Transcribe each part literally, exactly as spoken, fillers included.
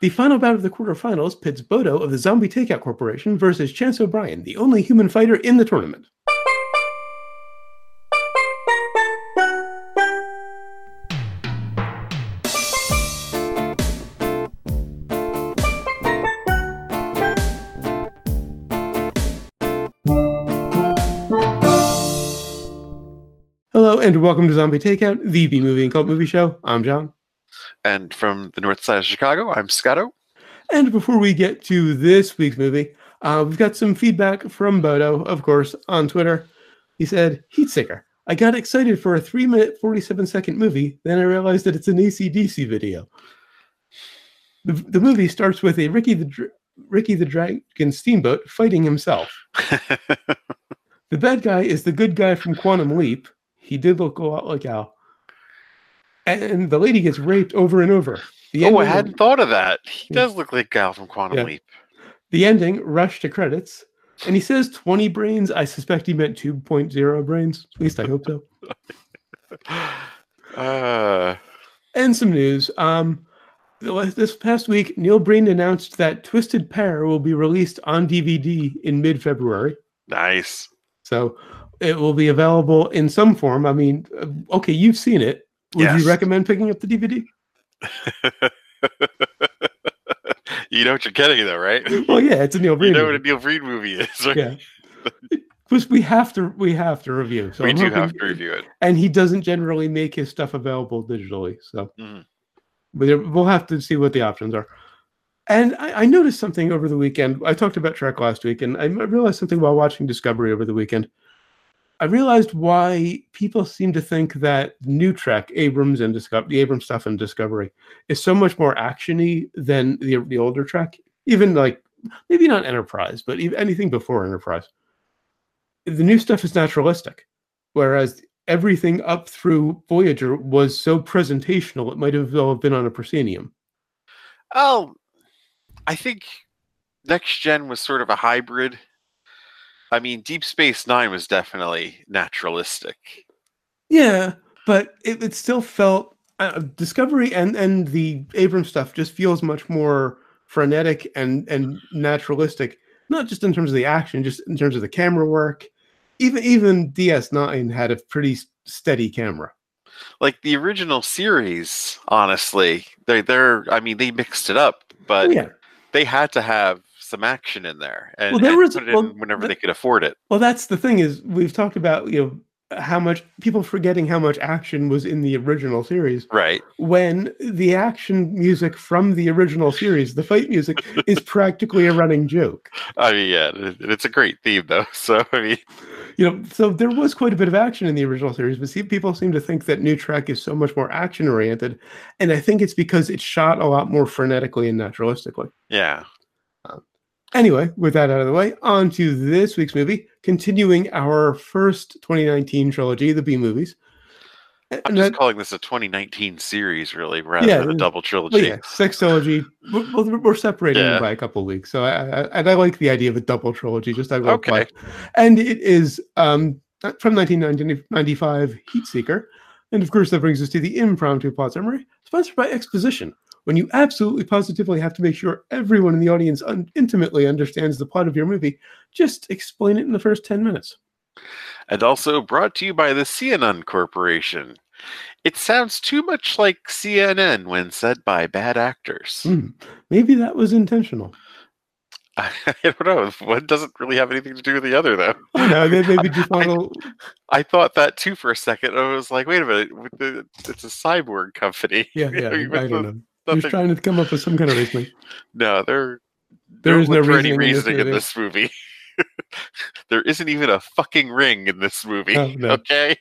The final bout of the quarterfinals pits Bodo of the Zombie Takeout Corporation versus Chance O'Brien, the only human fighter in the tournament. Hello and welcome to Zombie Takeout, the B-Movie and Cult Movie Show. I'm John. And from the north side of Chicago, I'm Scotto. And before we get to this week's movie, uh, we've got some feedback from Bodo, of course, on Twitter. He said, Heatseeker, I got excited for a three minute, forty-seven second movie, then I realized that it's an A C D C video. The, the movie starts with a Ricky the, Dr- Ricky the Dragon Steamboat fighting himself. The bad guy is the good guy from Quantum Leap. He did look a lot like Al. And the lady gets raped over and over. The oh, I hadn't of, thought of that. He yeah. does look like Gal from Quantum yeah. Leap. The ending, rush to credits. And he says twenty brains. I suspect he meant two point oh brains. At least I hope so. uh... And some news. Um, this past week, Neil Breen announced that Twisted Pair will be released on D V D in mid-February. Nice. So it will be available in some form. I mean, okay, you've seen it. Would yes. you recommend picking up the D V D? You know what you're getting, though, right? Well, yeah, it's a Neil Breen. You know movie. what a Neil Breen movie is, right? Yeah, because we have to, we have to review. So we I'm do hoping, have to review it, and he doesn't generally make his stuff available digitally, so mm. but we'll have to see what the options are. And I, I noticed something over the weekend. I talked about Trek last week, and I realized something while watching Discovery over the weekend. I realized why people seem to think that new Trek, Abrams and Discovery, the Abrams stuff in Discovery, is so much more actiony than the the older Trek. Even like maybe not Enterprise, but even anything before Enterprise. The new stuff is naturalistic, whereas everything up through Voyager was so presentational it might have well have been on a proscenium. Oh, I think Next Gen was sort of a hybrid. I mean, Deep Space Nine was definitely naturalistic. Yeah, but it, it still felt uh, Discovery and, and the Abrams stuff just feels much more frenetic and, and naturalistic. Not just in terms of the action, just in terms of the camera work. Even even D S nine had a pretty steady camera. Like the original series, honestly, they they're I mean they mixed it up, but oh, yeah. they had to have some action in there, and, well, there and was, put it well, in whenever the, they could afford it. Well, that's the thing is we've talked about you know how much people forgetting how much action was in the original series, right? When the action music from the original series, the fight music, is practically a running joke. I mean, yeah, it's a great theme though. So I mean, you know, so there was quite a bit of action in the original series, but see, people seem to think that new Trek is so much more action oriented, and I think it's because it's shot a lot more frenetically and naturalistically. Yeah. Anyway, with that out of the way, on to this week's movie, continuing our first twenty nineteen trilogy, the B-movies. I'm and just that, calling this a twenty nineteen series, really, rather yeah, than a double trilogy. Well, yeah, sexology. We're, we're separating yeah. them by a couple of weeks, so I, I, and I like the idea of a double trilogy. Just I like okay, and it is um, from nineteen ninety-five, Heatseeker, and of course that brings us to the impromptu plot summary, sponsored by Exposition. When you absolutely positively have to make sure everyone in the audience un- intimately understands the plot of your movie, just explain it in the first ten minutes. And also brought to you by the C N N Corporation. It sounds too much like C N N when said by bad actors. Mm, maybe that was intentional. I, I don't know. One doesn't really have anything to do with the other, though. Oh, no, they maybe just want I, to... I thought that, too, for a second. I was like, wait a minute. The, it's a cyborg company. Yeah, yeah, I the, don't know. Nothing. He was trying to come up with some kind of reasoning. No, there, there is no reasoning, any reasoning in this movie. In this movie. There isn't even a fucking ring in this movie. Oh, no. Okay?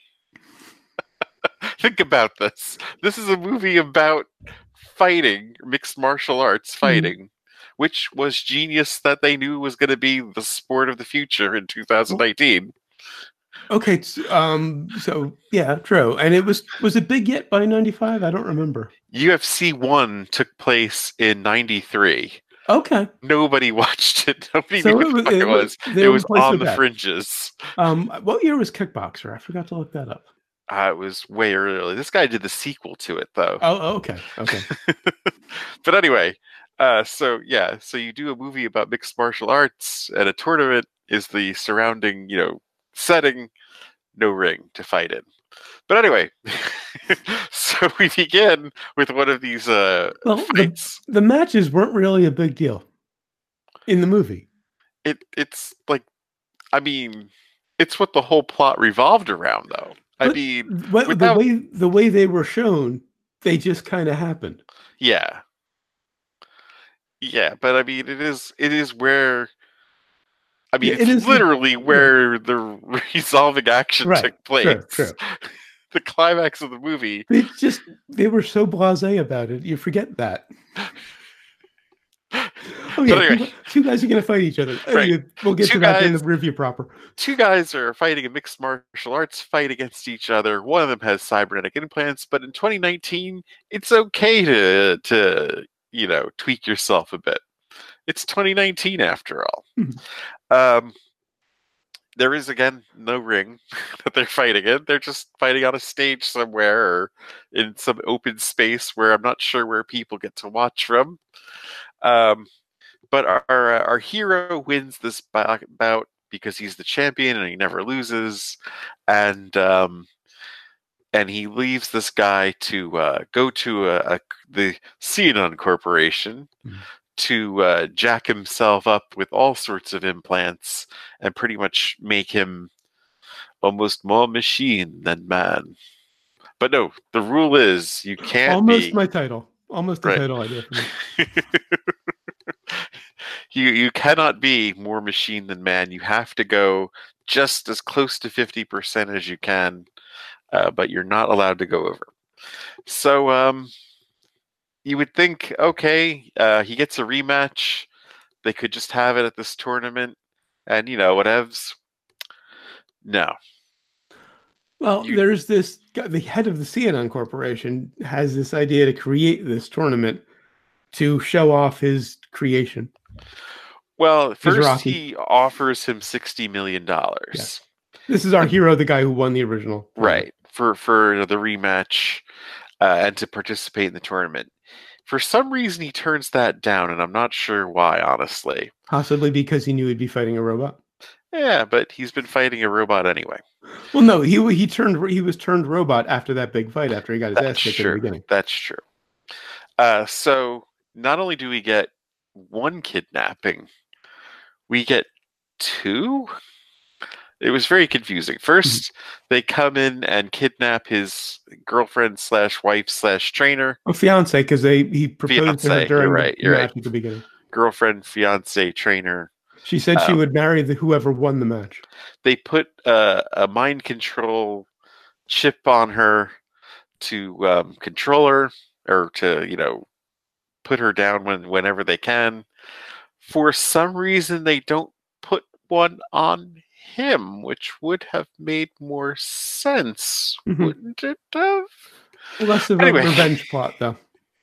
Think about this. This is a movie about fighting, mixed martial arts fighting, mm. which was genius that they knew was going to be the sport of the future in two thousand nineteen. Okay, um, so yeah, true. And it was was it big yet by ninety-five? I don't remember. U F C one took place in ninety-three. Okay. Nobody watched it. Nobody so knew it what was, it was. It was, it was on the fringes. Um, what year was Kickboxer? I forgot to look that up. Uh, it was way early. This guy did the sequel to it, though. Oh, okay, okay. But anyway, Uh, so yeah, so you do a movie about mixed martial arts, and a tournament is the surrounding, you know, setting. No ring to fight in. But anyway, so we begin with one of these uh, well, fights. The, the matches weren't really a big deal in the movie. It it's like, I mean, it's what the whole plot revolved around, though. But I mean, without... the way the way they were shown, they just kind of happened. Yeah, yeah, but I mean, it is it is where. I mean, yeah, it's it is literally the, where yeah. the resolving action right. took place. True, true. The climax of the movie. They just they were so blasé about it. You forget that. Oh yeah, anyway. two, two guys are going to fight each other. Right. We'll get two to guys, that in the review proper. Two guys are fighting a mixed martial arts fight against each other. One of them has cybernetic implants, but in twenty nineteen, it's okay to to you know tweak yourself a bit. It's twenty nineteen after all. Mm-hmm. Um, there is again no ring that they're fighting in. They're just fighting on a stage somewhere or in some open space where I'm not sure where people get to watch from. Um, but our our hero wins this bout because he's the champion and he never loses, and um, and he leaves this guy to uh, go to a, a, the Xenon Corporation. Mm-hmm. to uh, jack himself up with all sorts of implants and pretty much make him almost more machine than man. But no, the rule is you can't almost be... my title. Almost the right. title idea for me. you you cannot be more machine than man. You have to go just as close to fifty percent as you can, uh, but you're not allowed to go over. So, um... you would think, okay, uh, he gets a rematch. They could just have it at this tournament, and you know whatevs. No. Well, you, there's this. The head of the Xenon Corporation has this idea to create this tournament to show off his creation. Well, first he offers him sixty million dollars. Yes. This is our hero, the guy who won the original. Right for for the rematch uh, and to participate in the tournament. For some reason, he turns that down, and I'm not sure why, honestly. Possibly because he knew he'd be fighting a robot. Yeah, but he's been fighting a robot anyway. Well, no, he he turned he was turned robot after that big fight. After he got his That's ass kicked true. in the beginning. That's true. Uh, so not only do we get one kidnapping, we get two. It was very confusing. First, they come in and kidnap his girlfriend slash wife slash trainer. A fiance, because they he proposed fiance, to her during you're right, the you're match right. at the beginning. Girlfriend, fiance, trainer. She said um, she would marry the whoever won the match. They put uh, a mind control chip on her to um, control her, or to you know put her down when whenever they can. For some reason, they don't put one on him, which would have made more sense, mm-hmm. wouldn't it have? Less of anyway. a revenge plot, though.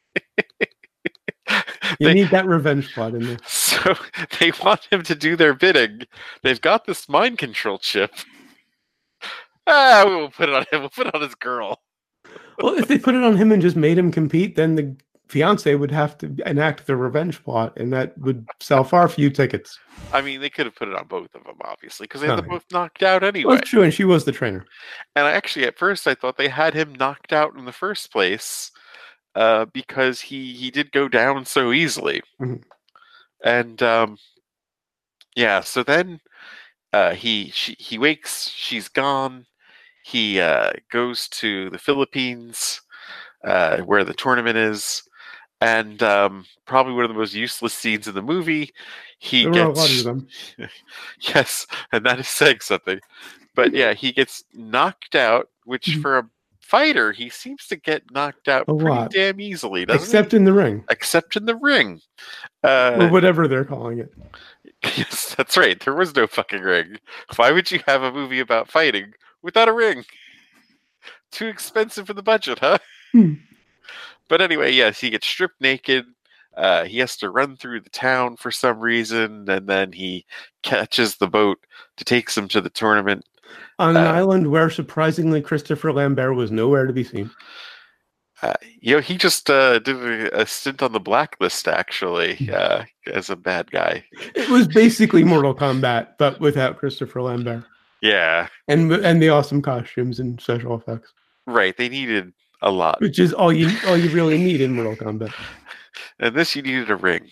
You they, need that revenge plot in there. So they want him to do their bidding. They've got this mind control chip. Ah, we will put it on him. We'll put it on his girl. Well, if they put it on him and just made him compete, then the fiance would have to enact the revenge plot, and that would sell far few tickets. I mean, they could have put it on both of them, obviously, because they had oh, them both knocked out anyway. Well, that's true, and she was the trainer. And I actually, at first, I thought they had him knocked out in the first place uh, because he, he did go down so easily. Mm-hmm. And, um, yeah, so then uh, he she, he wakes, she's gone. He uh, goes to the Philippines, uh, where the tournament is. And um, probably one of the most useless scenes in the movie. He there gets were a lot of them. Yes, and that is saying something. But yeah, he gets knocked out, which mm-hmm. for a fighter, he seems to get knocked out a pretty lot. damn easily, doesn't Except he? in the ring. Except in the ring. Uh, or whatever they're calling it. Yes, that's right. There was no fucking ring. Why would you have a movie about fighting without a ring? Too expensive for the budget, huh? Hmm. But anyway, yes, he gets stripped naked. Uh, he has to run through the town for some reason, and then he catches the boat to take him to the tournament. On an uh, island where, surprisingly, Christopher Lambert was nowhere to be seen. Uh, you know, he just uh, did a, a stint on the Blacklist, actually, uh, as a bad guy. It was basically Mortal Kombat, but without Christopher Lambert. Yeah. And and the awesome costumes and special effects. Right. They needed a lot. Which is all you all you really need in Mortal Kombat. And this, you needed a ring.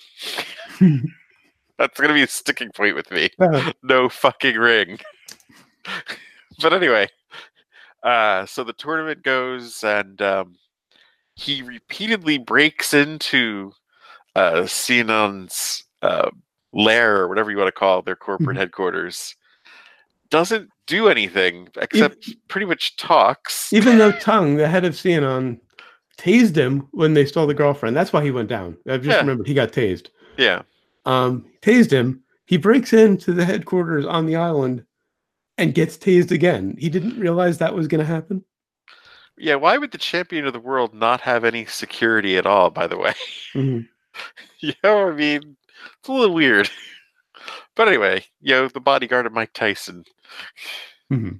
That's going to be a sticking point with me. Uh, no fucking ring. But anyway, uh, so the tournament goes, and um, he repeatedly breaks into uh, Xenon's uh, lair, or whatever you want to call it, their corporate Mhm. headquarters. Doesn't do anything, except Even- pretty much talks. Even though Tung, the head of Xenon, tased him when they stole the girlfriend. That's why he went down. I've just Yeah. remembered he got tased. Yeah. Um, tased him. He breaks into the headquarters on the island and gets tased again. He didn't realize that was going to happen. Yeah, why would the champion of the world not have any security at all, by the way? Mm-hmm. You know, I mean, it's a little weird. But anyway, you know, the bodyguard of Mike Tyson. Mm-hmm.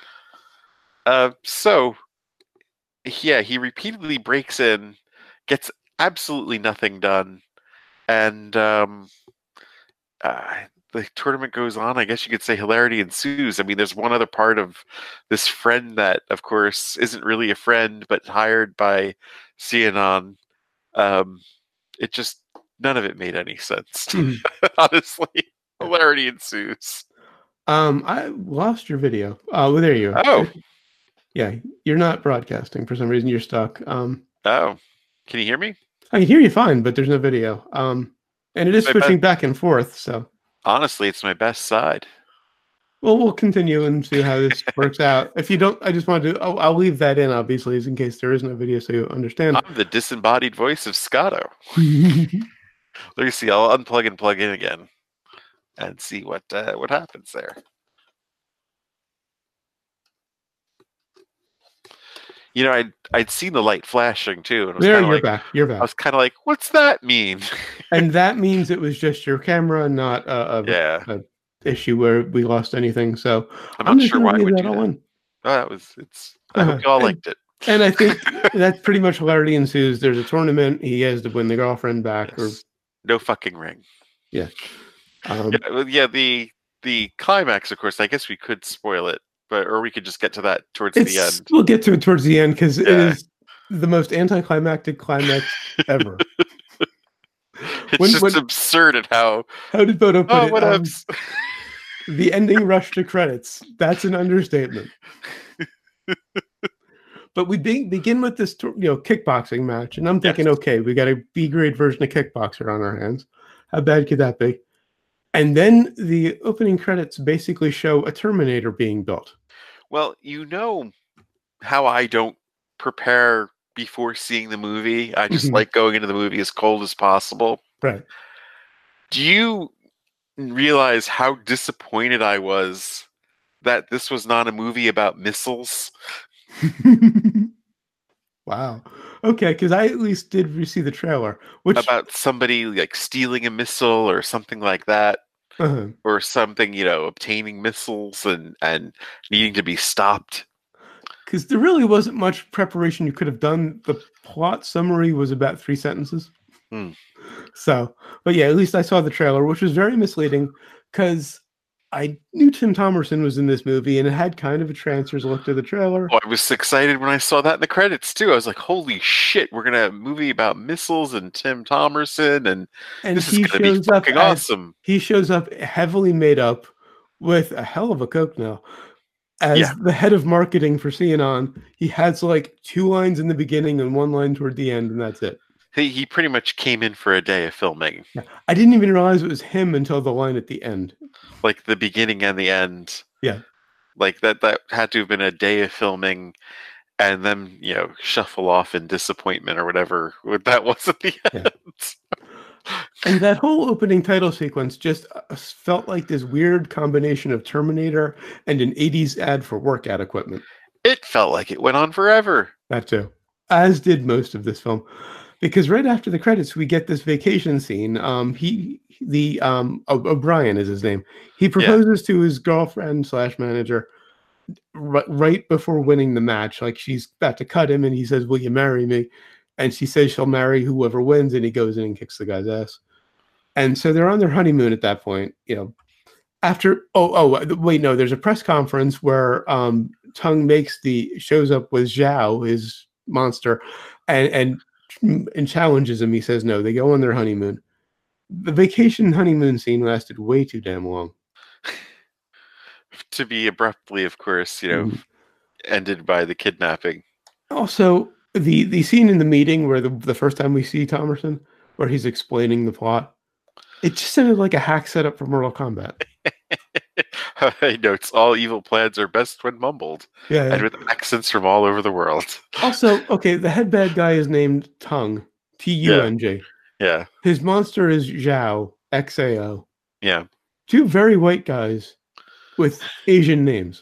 Uh, so, yeah, he repeatedly breaks in, gets absolutely nothing done, and um, uh, the tournament goes on. I guess you could say hilarity ensues. I mean, there's one other part of this friend that, of course, isn't really a friend, but hired by Xenon. Um, it just, none of it made any sense. Mm-hmm. Honestly, hilarity ensues. Um, I lost your video. Oh, well, there you go. Oh. Yeah, you're not broadcasting for some reason. You're stuck. Um, oh, can you hear me? I can hear you fine, but there's no video. Um, and it is My switching best- back and forth. So honestly, it's my best side. Well, we'll continue and see how this works out. If you don't, I just wanted to. Oh, I'll leave that in, obviously, in case there is no video, so you understand. I'm the disembodied voice of Scotto. Let me see. I'll unplug and plug in again, and see what uh, what happens there. You know, I'd I'd seen the light flashing too, and I was There, kinda you're like, back. You're I back. was kind of like, "What's that mean?" And that means it was just your camera, not a, a, yeah, a issue where we lost anything. So I'm, I'm not just sure gonna why I leave would that do all that. in. Oh, that was it's. I Uh-huh. hope you all And- liked it. And I think that's pretty much hilarity ensues. There's a tournament. He has to win the girlfriend back, Yes. or No fucking ring. yeah. Um, Yeah, well, yeah, the the climax, of course. I guess we could spoil it, but or we could just get to that towards it's, the end. We'll get to it towards the end because it Yeah. is the most anticlimactic climax ever. It's when- just when- absurd at how. How did Bodo put Oh, it? what Um, ups? the ending rush to credits. That's an understatement. But we be- begin with this, you know, kickboxing match, and I'm thinking, Yes. okay, we got a B grade version of Kickboxer on our hands. How bad could that be? And then the opening credits basically show a Terminator being built. Well, you know how I don't prepare before seeing the movie. I just Mhm. like going into the movie as cold as possible. Right. Do you realize how disappointed I was that this was not a movie about missiles? Wow. Okay, because I at least did see the trailer, which About somebody like stealing a missile or something like that, uh or something, you know, obtaining missiles and and needing to be stopped. because there really wasn't much preparation you could have done. The plot summary was about three sentences. Hmm. So, but yeah, at least I saw the trailer, which was very misleading because I knew Tim Thomerson was in this movie and it had kind of a transfers look to the trailer. Oh, I was excited when I saw that in the credits too. I was like, "Holy shit, we're gonna have a movie about missiles and Tim Thomerson, and, And this is he gonna be shows up fucking as- awesome." He shows up heavily made up with a hell of a coke now. As Yeah. the head of marketing for Xenon, he has like two lines in the beginning and one line toward the end, and that's it. He he pretty much came in for a day of filming, I didn't even realize it was him until the line at the end. like the beginning and the end. Yeah. Like that that had to have been a day of filming, and then, you know, shuffle off in disappointment or whatever what that was at the Yeah. end. And that whole opening title sequence just uh, felt like this weird combination of Terminator and an eighties ad for workout equipment. It felt like it went on forever. That too. As did most of this film. Because right after the credits, we get this vacation scene. Um, he, the um, O- O'Brien is his name. He proposes to his girlfriend slash manager r- right before winning the match. Like she's about to cut him, and he says, "Will you marry me?" And she says she'll marry whoever wins, and he goes in and kicks the guy's ass. And so they're on their honeymoon at that point. You know, after oh oh wait no, there's a press conference where um, Tung makes the shows up with Zhao, his monster, and and and challenges him. He says no. They go on their honeymoon. The vacation honeymoon scene lasted way too damn long. To be abruptly, of course, you know, mm. ended by the kidnapping. Also, the the scene in the meeting where the the first time we see Thomerson, where he's explaining the plot, it just sounded like a hack setup for Mortal Kombat. I know it's all evil plans are best when mumbled, yeah, yeah, and with accents from all over the world. Also, okay, the head bad guy is named Tung, T U N G. Yeah. His monster is Zhao, X A O. Yeah. Two very white guys with Asian names.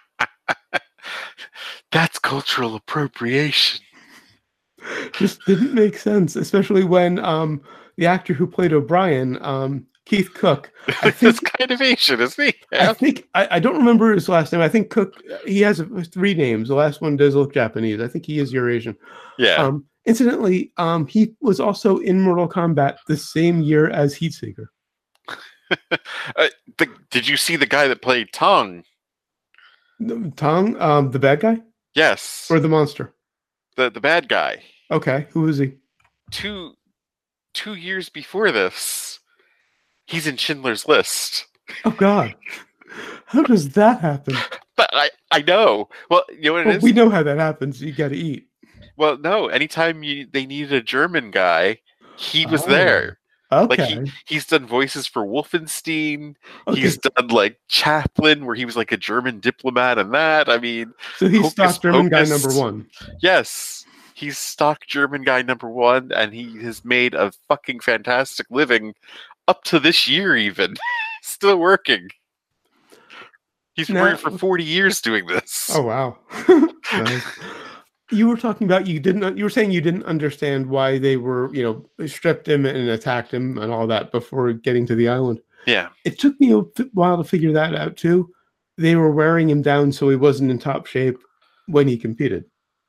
That's cultural appropriation. Just didn't make sense, especially when um, the actor who played O'Brien, um, Keith Cook, I think, kind of Asian, isn't he? Yeah. I think I, I don't remember his last name. I think Cook. He has three names. The last one does look Japanese. I think he is Eurasian. Yeah. Um, incidentally, um, he was also in Mortal Kombat the same year as Heatseeker. uh, the, did you see the guy that played Tong? Tong, um, the bad guy? Yes. Or the monster? The the bad guy. Okay, who is he? Two two years before this, he's in Schindler's List. Oh God, how does that happen? But I I know. Well, you know what well, it is. We know how that happens. You got to eat. Well, no. Anytime you they needed a German guy, he was oh. there. Okay. Like he, he's done voices for Wolfenstein. Okay. He's done like Chaplin, where he was like a German diplomat, and that. I mean, so he's stock German guy number one. Yes, he's stock German guy number one, and he has made a fucking fantastic living up to this year, even still working. He's been now, working for forty years doing this. Oh wow! Nice. You were talking about you didn't. You were saying you didn't understand why they were, you know, stripped him and attacked him and all that before getting to the island. Yeah, it took me a while to figure that out too. They were wearing him down so he wasn't in top shape when he competed.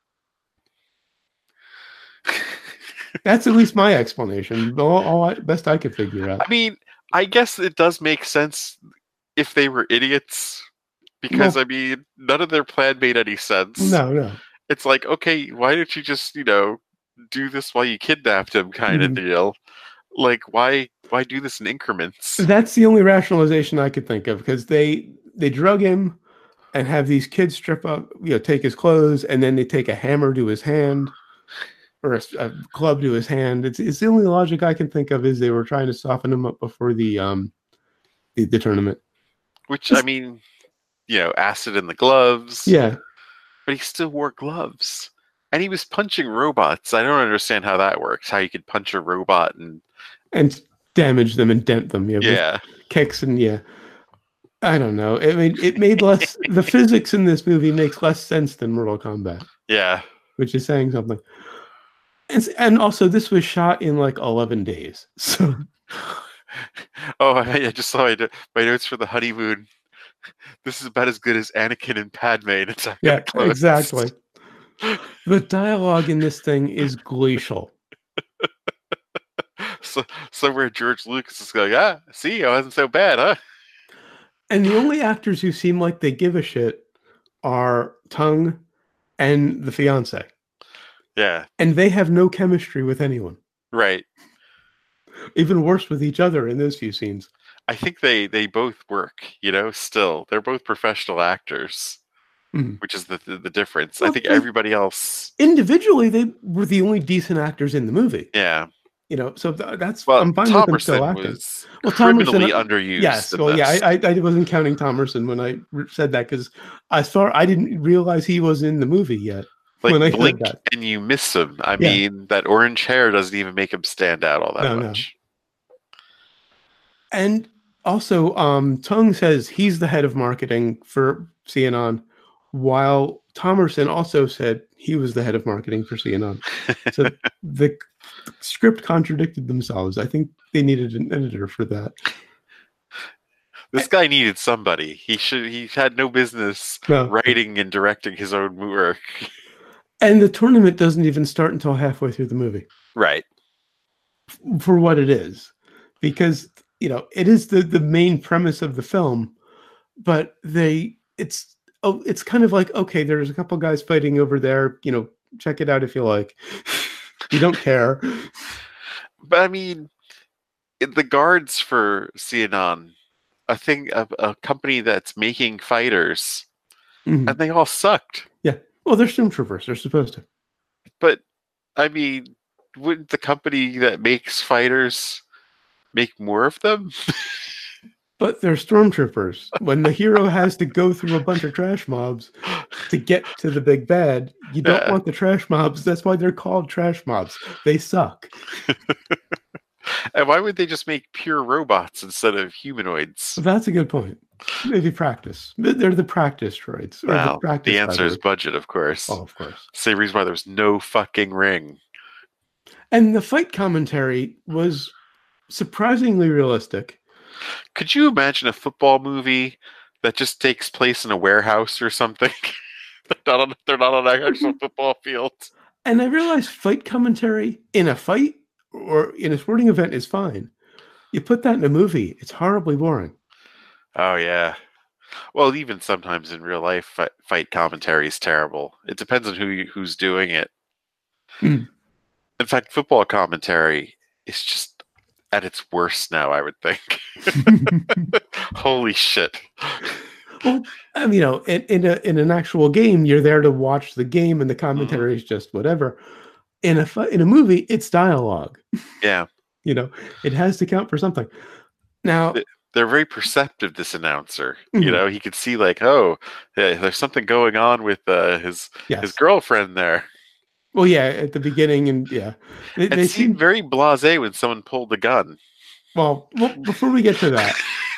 That's at least my explanation. All, all I, best I could figure out. I mean, I guess it does make sense if they were idiots, because well, I mean, none of their plan made any sense. No, no. It's like, okay, why don't you just, you know, do this while you kidnapped him kind of mm-hmm. deal? Like, why why do this in increments? That's the only rationalization I could think of, because they they drug him and have these kids strip up, you know, take his clothes, and then they take a hammer to his hand or a, a club to his hand. It's it's the only logic I can think of is they were trying to soften him up before the um the, the tournament. Which, I mean, you know, acid in the gloves. Yeah. But he still wore gloves. And he was punching robots. I don't understand how that works. How you could punch a robot and... And damage them and dent them. Yeah. yeah. Kicks and yeah. I don't know. I mean, it made less... the physics in this movie makes less sense than Mortal Kombat. Yeah. Which is saying something. And, and also, this was shot in like eleven days. So... oh, I, I just saw my, my notes for the honeymoon. This is about as good as Anakin and Padme in Attack yeah, exactly. The dialogue in this thing is glacial. So somewhere George Lucas is going, ah, see, it wasn't so bad, huh? And the only actors who seem like they give a shit are Tung and the fiance. Yeah. And they have no chemistry with anyone. Right. Even worse with each other in those few scenes. I think they, they both work, you know, still. They're both professional actors, mm-hmm. which is the, the, the difference. Well, I think everybody else... Individually, they were the only decent actors in the movie. Yeah. You know, so th- that's... Well, I'm fine Thomerson with them still acting. was well, criminally Thomerson, underused. Yes, well, this. yeah, I, I, I wasn't counting Thomerson when I said that, because I saw I didn't realize he was in the movie yet. Like, when I blink that. and you miss him. I yeah. mean, that orange hair doesn't even make him stand out all that no, much. No. And... Also, um, Tung says he's the head of marketing for Xianon, while Thomerson also said he was the head of marketing for Xianon. So the script contradicted themselves. I think they needed an editor for that. This guy needed somebody. He should. He had no business No. writing and directing his own work. And the tournament doesn't even start until halfway through the movie. Right. For what it is. Because, you know, it is the, the main premise of the film, but they, it's, oh, it's kind of like, okay, there's a couple guys fighting over there, you know, check it out if you like. You don't care. But I mean, the guards for Sianon, a thing, a, a company that's making fighters, mm-hmm. and they all sucked. Yeah. Well, they're stormtroopers. They're supposed to. But, I mean, wouldn't the company that makes fighters make more of them? But they're stormtroopers. When the hero has to go through a bunch of trash mobs to get to the big bad, you don't yeah. want the trash mobs. That's why they're called trash mobs. They suck. And why would they just make pure robots instead of humanoids? Well, that's a good point. Maybe practice. They're the practice droids. Well, the, practice the answer is budget, of course. Oh, of course. Same reason why there's no fucking ring. And the fight commentary was surprisingly realistic. Could you imagine a football movie that just takes place in a warehouse or something? they're, not on, they're not on an actual football field. And I realized fight commentary in a fight or in a sporting event is fine. You put that in a movie, it's horribly boring. Oh, yeah. Well, even sometimes in real life, fight, fight commentary is terrible. It depends on who you, who's doing it. Mm. In fact, football commentary is just at its worst now, I would think. Holy shit. Well, I mean, you know, in, in, a, in an actual game, you're there to watch the game and the commentary is mm. just whatever. In a, in a movie, it's dialogue. Yeah. You know, it has to count for something. Now... They're very perceptive, this announcer. Mm-hmm. You know, he could see like, oh, there's something going on with uh, his yes. his girlfriend there. Well, yeah, at the beginning, and yeah. They, it they seemed seem... very blasé when someone pulled the gun. Well, well before we get to that.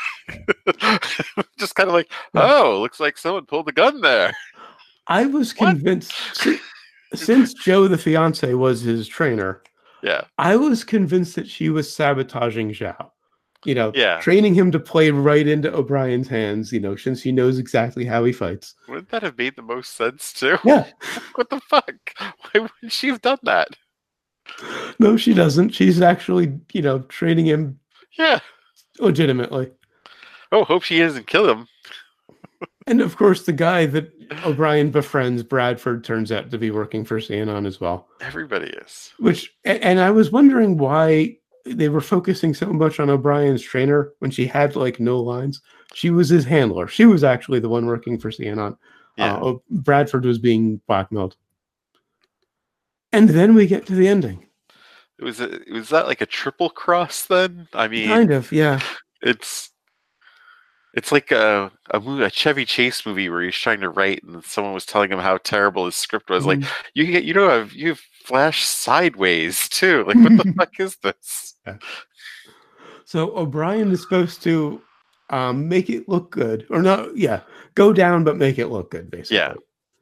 Just kind of like, oh, looks like someone pulled the gun there. I was convinced, since, since Joe, the fiance, was his trainer, yeah, I was convinced that she was sabotaging Zhao. You know, yeah. training him to play right into O'Brien's hands, you know, since he knows exactly how he fights. Wouldn't that have made the most sense, too? Yeah. What the fuck? Why would she have done that? No, she doesn't. She's actually, you know, training him. Yeah. Legitimately. Oh, hope she doesn't kill him. And, of course, the guy that O'Brien befriends, Bradford, turns out to be working for Sianon as well. Everybody is. Which, and I was wondering why they were focusing so much on O'Brien's trainer when she had like no lines. She was his handler. She was actually the one working for Sianon. Yeah. Uh, Bradford was being blackmailed. And then we get to the ending. It was a, was that like a triple cross then? I mean, kind of, yeah. It's it's like a a, movie, a Chevy Chase movie where he's trying to write, and someone was telling him how terrible his script was. Mm-hmm. Like you get, you know, have you have flash sideways too. Like what the fuck is this? Yeah. So O'Brien is supposed to um, make it look good, or no, yeah, go down but make it look good, basically. Yeah.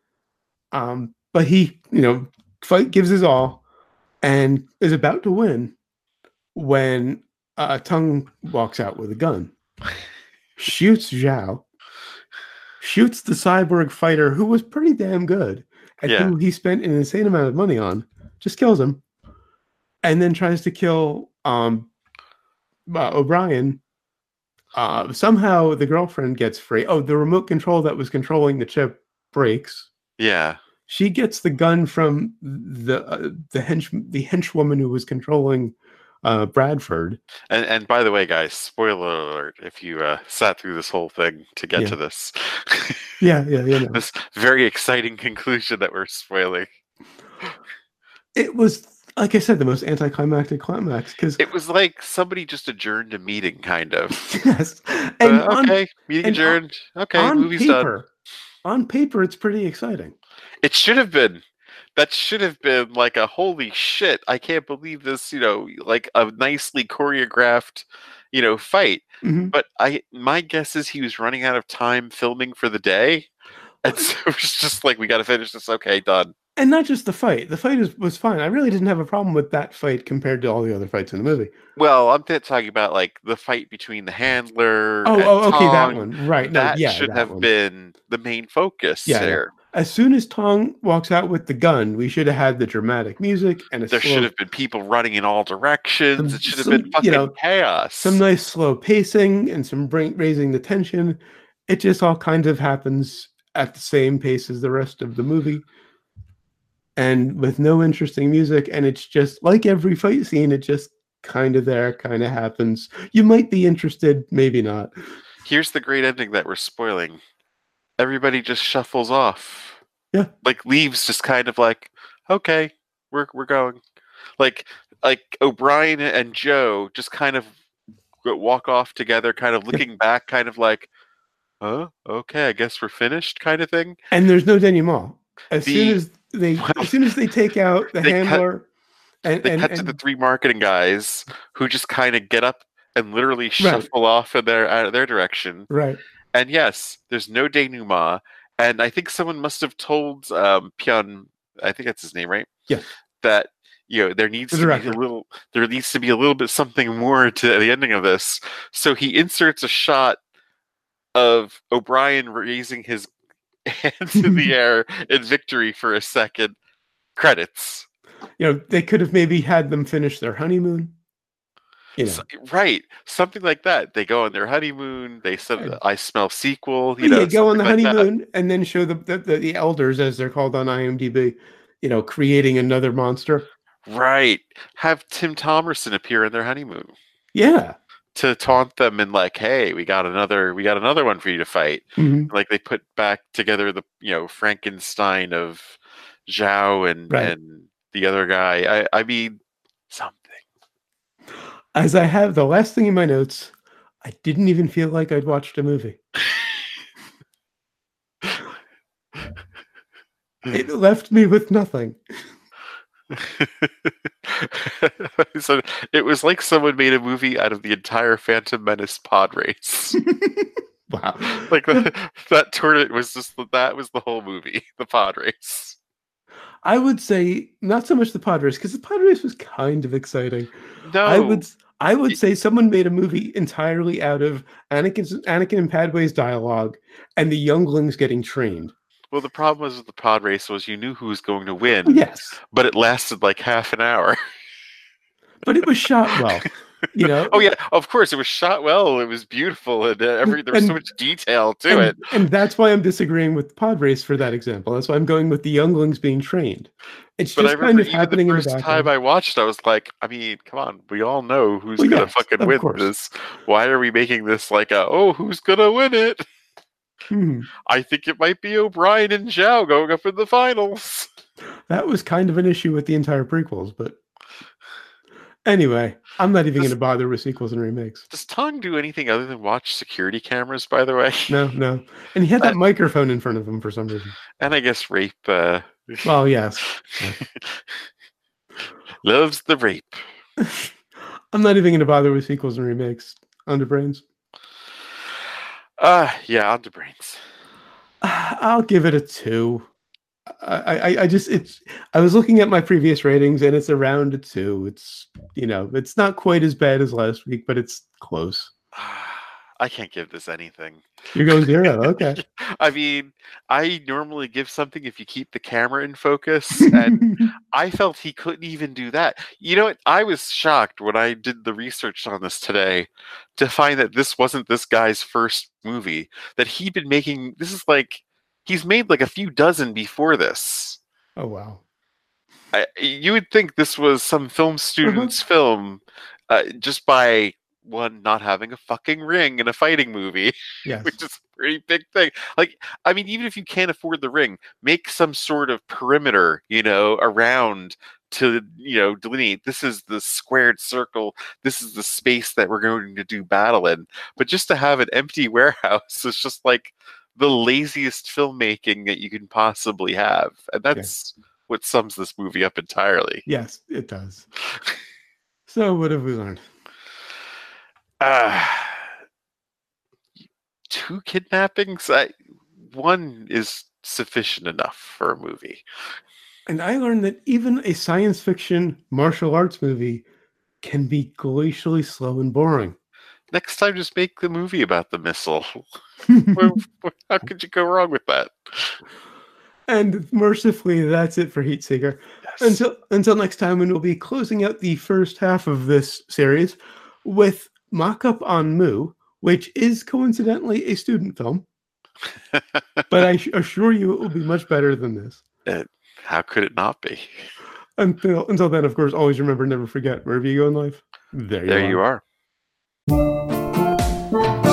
Um, but he, you know, fight gives his all, and is about to win when uh, Tung walks out with a gun, shoots Zhao, shoots the cyborg fighter who was pretty damn good, and yeah. who he spent an insane amount of money on, just kills him, and then tries to kill um, uh, O'Brien. Uh, somehow the girlfriend gets free. Oh, the remote control that was controlling the chip breaks. Yeah. She gets the gun from the uh, the hench the henchwoman who was controlling uh, Bradford. And and by the way, guys, spoiler alert! If you uh, sat through this whole thing to get yeah. to this, yeah, yeah, you know. this very exciting conclusion that we're spoiling. It was, like I said, the most anticlimactic climax because it was like somebody just adjourned a meeting, kind of. Yes. And uh, on, okay, meeting and adjourned. On, okay, on movie's paper, done. On paper, it's pretty exciting. It should have been. That should have been like a holy shit. I can't believe this, you know, like a nicely choreographed, you know, fight. Mm-hmm. But I, my guess is he was running out of time filming for the day. And so it was just like, we got to finish this. Okay, done. And not just the fight. The fight is, was fine. I really didn't have a problem with that fight compared to all the other fights in the movie. Well, I'm talking about like the fight between the handler Oh, and oh, okay, that Tong. one. Right. No, That yeah, should that have one. been the main focus Yeah, yeah. there. As soon as Tong walks out with the gun, we should have had the dramatic music and a there slow, should have been people running in all directions. some, It should have some, been fucking you know, chaos. Some nice slow pacing and some bring, raising the tension. It just all kind of happens at the same pace as the rest of the movie. And with no interesting music, and it's just like every fight scene, it just kind of there, kind of happens. You might be interested, maybe not. Here's the great ending that we're spoiling. Everybody just shuffles off. Yeah. Like leaves just kind of like, okay, we're we're going. Like like O'Brien and Joe just kind of walk off together, kind of looking yeah. back, kind of like, huh? Okay, I guess we're finished, kind of thing. And there's no denouement. As the, soon as they well, as soon as they take out the handler cut, and they and, cut and, to the three marketing guys who just kind of get up and literally shuffle right. off in their out of their direction. Right. And yes, there's no denouement. And I think someone must have told um, Pyun, I think that's his name, right? Yeah. That you know there needs the to director. be a little, there needs to be a little bit something more to the ending of this. So he inserts a shot of O'Brien raising his hands in the air in victory for a second. Credits. You know, they could have maybe had them finish their honeymoon. You know. So, right, something like that. They go on their honeymoon. They said, and, "I smell sequel." You yeah, know, go on the like honeymoon that. and then show the, the the elders, as they're called on I M D B, you know, creating another monster. Right. Have Tim Thomerson appear in their honeymoon. Yeah. To taunt them and like, hey, we got another, we got another one for you to fight. Mm-hmm. Like they put back together the, you know, Frankenstein of Zhao and right. and the other guy. I, I mean, something. As I have the last thing in my notes, I didn't even feel like I'd watched a movie. It left me with nothing. So it was like someone made a movie out of the entire Phantom Menace pod race. Wow. Like the, that tournament was just, that was the whole movie, the pod race. I would say not so much the pod race, because the pod race was kind of exciting. No. I would I would say someone made a movie entirely out of Anakin's, Anakin and Padway's dialogue and the younglings getting trained. Well, the problem was with the pod race was you knew who was going to win. Yes. But it lasted like half an hour. But it was shot well. You know? Oh yeah, of course it was shot well. It was beautiful, and uh, every there was and, so much detail to and, it. And that's why I'm disagreeing with pod race for that example. That's why I'm going with the younglings being trained. It's but just I remember kind of even happening the first in the time I watched, I was like, I mean, come on, we all know who's well, gonna yes, fucking win course. this. Why are we making this like a oh, who's gonna win it? Hmm. I think it might be O'Brien and Zhao going up in the finals. That was kind of an issue with the entire prequels, but anyway, I'm not even going to bother with sequels and remakes. Does Tong do anything other than watch security cameras, by the way? No, no. And he had that uh, microphone in front of him for some reason. And I guess rape. Uh... Well, yes. Loves the rape. I'm not even going to bother with sequels and remakes. Underbrains. Uh, yeah, Underbrains. I'll give it a two. I, I, I just, it's, I was looking at my previous ratings and it's around a two. It's, you know, it's not quite as bad as last week, but it's close. I can't give this anything. You're going zero? Okay. I mean, I normally give something if you keep the camera in focus, and I felt he couldn't even do that. You know what? I was shocked when I did the research on this today to find that this wasn't this guy's first movie, that he'd been making, this is like, he's made like a few dozen before this. Oh, wow. I, you would think this was some film student's uh-huh. film uh, just by... one, not having a fucking ring in a fighting movie, yes. which is a pretty big thing. Like, I mean, even if you can't afford the ring, make some sort of perimeter, you know, around to, you know, delineate this is the squared circle, this is the space that we're going to do battle in. But just to have an empty warehouse is just like the laziest filmmaking that you can possibly have. And that's yeah. what sums this movie up entirely. Yes, it does. So what have we learned? Uh, two kidnappings? I, one is sufficient enough for a movie. And I learned that even a science fiction martial arts movie can be glacially slow and boring. Next time, just make the movie about the missile. How could you go wrong with that? And mercifully, that's it for Heatseeker. Yes. Until until next time, when we'll be closing out the first half of this series with Mock-Up on Mu, which is coincidentally a student film. But I assure you it will be much better than this. Uh, how could it not be? Until until then, of course, always remember, never forget, wherever you go in life, there you there are. you are.